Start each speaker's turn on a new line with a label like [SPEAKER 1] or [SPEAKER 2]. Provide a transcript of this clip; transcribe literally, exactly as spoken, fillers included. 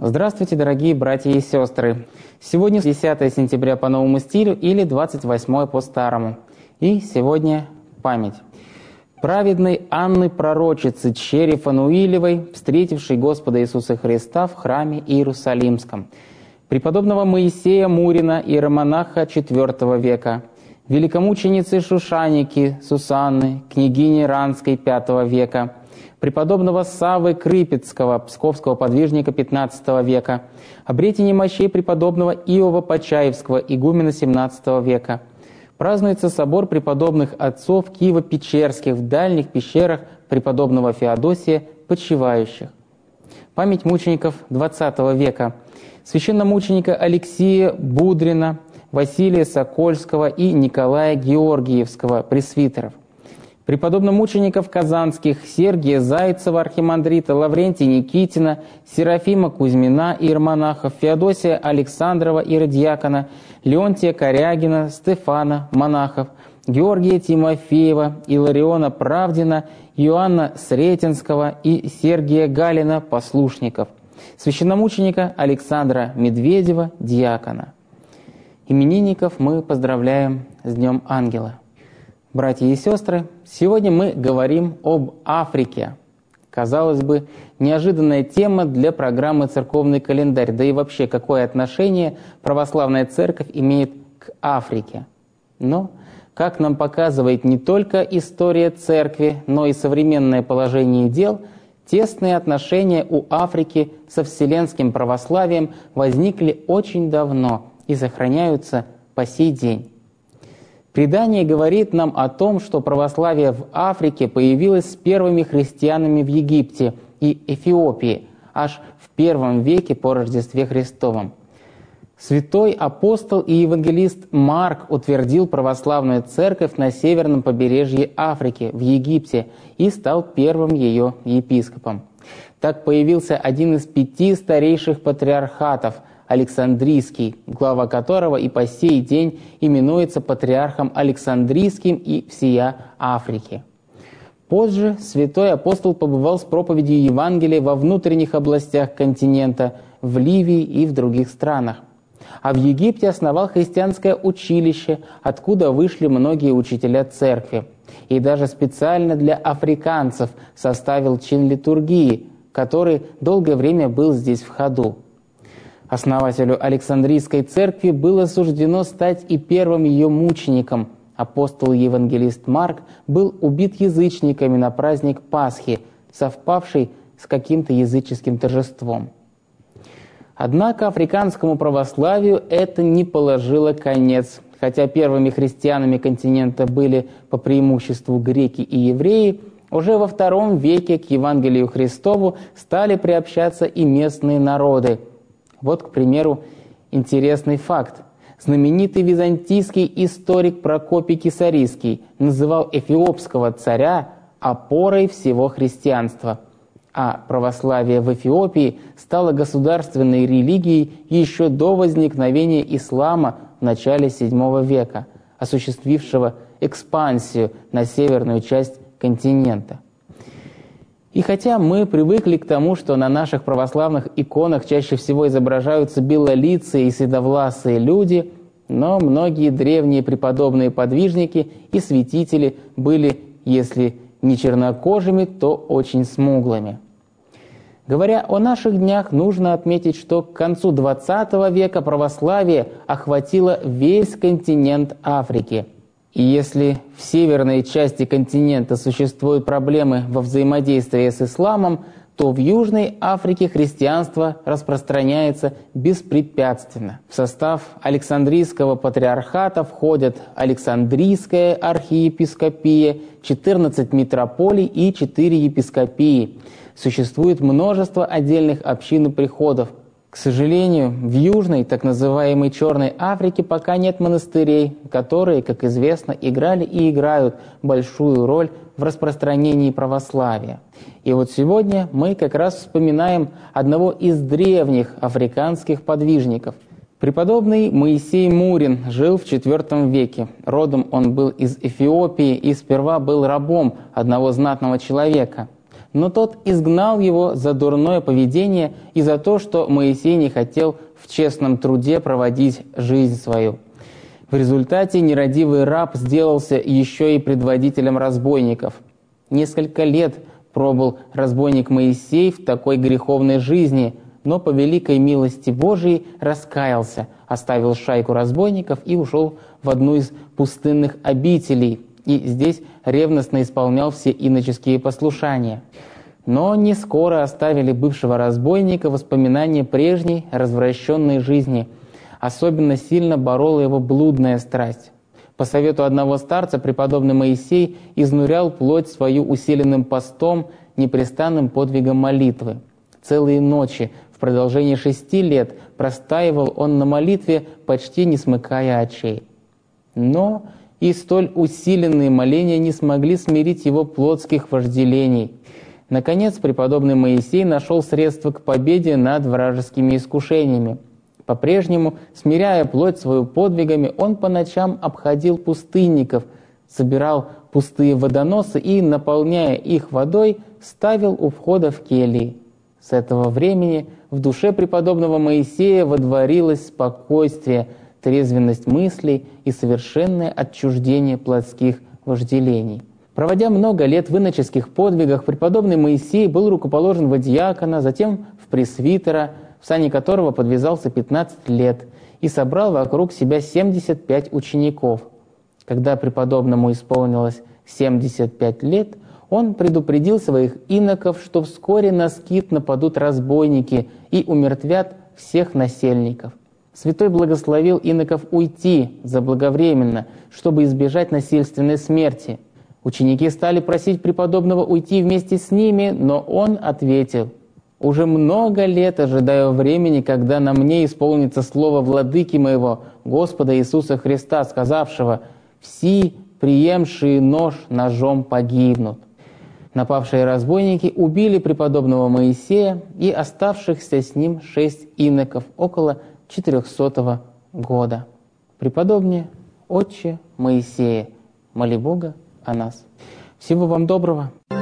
[SPEAKER 1] Здравствуйте, дорогие братья и сестры! Сегодня десятое сентября по новому стилю или двадцать восьмое по старому. И сегодня память праведной Анны Пророчицы, дщери Фануилевой, встретившей Господа Иисуса Христа в храме Иерусалимском, преподобного Моисея Мурина, иеромонаха четвёртого века, великомученицы Шушаники Сусанны, княгини Ранской пятого века, преподобного Саввы Крыпецкого, псковского подвижника пятнадцатого века, обретение мощей преподобного Иова Почаевского, игумена семнадцатого века. Празднуется собор преподобных отцов Киево-Печерских в дальних пещерах преподобного Феодосия Почивающих. Память мучеников двадцатого века, священномученика Алексия Будрина, Василия Сокольского и Николая Георгиевского, пресвитеров. Преподобномучеников казанских Сергия Зайцева, архимандрита, Лаврентия Никитина, Серафима Кузьмина, иеромонахов, Феодосия Александрова, иродиакона, Леонтия Корягина, Стефана, монахов, Георгия Тимофеева, Илариона Правдина, Иоанна Сретенского и Сергия Галина, послушников, священномученика Александра Медведева, диакона. Именинников мы поздравляем с Днем Ангела. Братья и сестры, сегодня мы говорим об Африке. Казалось бы, неожиданная тема для программы «Церковный календарь», да и вообще, какое отношение православная церковь имеет к Африке. Но, как нам показывает не только история церкви, но и современное положение дел, тесные отношения у Африки со вселенским православием возникли очень давно и сохраняются по сей день. Предание говорит нам о том, что православие в Африке появилось с первыми христианами в Египте и Эфиопии, аж в первом веке по Рождестве Христовом. Святой апостол и евангелист Марк утвердил православную церковь на северном побережье Африки, в Египте, и стал первым ее епископом. Так появился один из пяти старейших патриархатов – Александрийский, глава которого и по сей день именуется патриархом Александрийским и всея Африки. Позже святой апостол побывал с проповедью Евангелия во внутренних областях континента, в Ливии и в других странах. А в Египте основал христианское училище, откуда вышли многие учителя церкви. И даже специально для африканцев составил чин литургии, который долгое время был здесь в ходу. Основателю Александрийской церкви было суждено стать и первым ее мучеником. Апостол-евангелист Марк был убит язычниками на праздник Пасхи, совпавший с каким-то языческим торжеством. Однако африканскому православию это не положило конец. Хотя первыми христианами континента были по преимуществу греки и евреи, уже во втором веке к Евангелию Христову стали приобщаться и местные народы. Вот, к примеру, интересный факт. Знаменитый византийский историк Прокопий Кесарийский называл эфиопского царя опорой всего христианства, а православие в Эфиопии стало государственной религией еще до возникновения ислама в начале седьмого века, осуществившего экспансию на северную часть континента. И хотя мы привыкли к тому, что на наших православных иконах чаще всего изображаются белолицые и седовласые люди, но многие древние преподобные подвижники и святители были, если не чернокожими, то очень смуглыми. Говоря о наших днях, нужно отметить, что к концу двадцатого века православие охватило весь континент Африки. И если в северной части континента существуют проблемы во взаимодействии с исламом, то в Южной Африке христианство распространяется беспрепятственно. В состав Александрийского патриархата входят Александрийская архиепископия, четырнадцать митрополий и четыре епископии. Существует множество отдельных общин и приходов. К сожалению, в Южной, так называемой Черной Африке, пока нет монастырей, которые, как известно, играли и играют большую роль в распространении православия. И вот сегодня мы как раз вспоминаем одного из древних африканских подвижников. Преподобный Моисей Мурин жил в четвёртом веке. Родом он был из Эфиопии и сперва был рабом одного знатного человека. но тот изгнал его за дурное поведение и за то, что Моисей не хотел в честном труде проводить жизнь свою. В результате нерадивый раб сделался еще и предводителем разбойников. Несколько лет пробыл разбойник Моисей в такой греховной жизни, но по великой милости Божией раскаялся, оставил шайку разбойников и ушел в одну из пустынных обителей, и здесь ревностно исполнял все иноческие послушания. Но не скоро оставили бывшего разбойника воспоминания прежней развращенной жизни. Особенно сильно борола его блудная страсть. По совету одного старца преподобный Моисей изнурял плоть свою усиленным постом, непрестанным подвигом молитвы. Целые ночи в продолжении шести лет простаивал он на молитве, почти не смыкая очей. Но и столь усиленные моления не смогли смирить его плотских вожделений. Наконец, преподобный Моисей нашел средства к победе над вражескими искушениями. По-прежнему, смиряя плоть свою подвигами, он по ночам обходил пустынников, собирал пустые водоносы и, наполняя их водой, ставил у входа в кельи. С этого времени в душе преподобного Моисея водворилось спокойствие, трезвенность мыслей и совершенное отчуждение плотских вожделений. Проводя много лет в иноческих подвигах, преподобный Моисей был рукоположен во диакона, затем в пресвитера, в сане которого подвязался пятнадцать лет, и собрал вокруг себя семьдесят пять учеников. Когда преподобному исполнилось семьдесят пять лет, он предупредил своих иноков, что вскоре на скит нападут разбойники и умертвят всех насельников. Святой благословил иноков уйти заблаговременно, чтобы избежать насильственной смерти. Ученики стали просить преподобного уйти вместе с ними, но он ответил: «Уже много лет ожидаю времени, когда на мне исполнится слово владыки моего, Господа Иисуса Христа, сказавшего: «Все, приемшие нож, ножом погибнут». Напавшие разбойники убили преподобного Моисея и оставшихся с ним шесть иноков около четырехсотого года. Преподобный Отче Моисея, моли Бога о нас. Всего вам доброго.